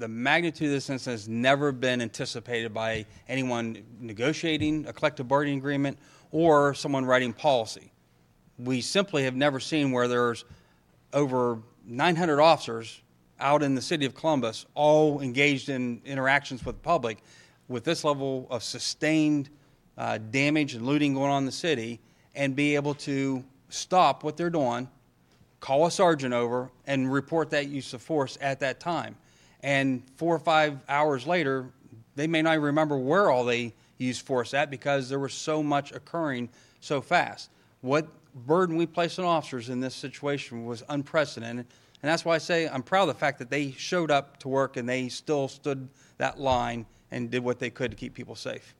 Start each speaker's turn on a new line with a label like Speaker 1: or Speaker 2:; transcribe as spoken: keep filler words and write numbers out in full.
Speaker 1: the magnitude of this incident has never been anticipated by anyone negotiating a collective bargaining agreement or someone writing policy. We simply have never seen where there's over nine hundred officers out in the city of Columbus, all engaged in interactions with the public, with this level of sustained uh, damage and looting going on in the city, and be able to stop what they're doing, call a sergeant over, and report that use of force at that time. And four or five hours later, they may not even remember where all they used force at because there was so much occurring so fast. What burden we placed on officers in this situation was unprecedented. And that's why I say I'm proud of the fact that they showed up to work and they still stood that line and did what they could to keep people safe.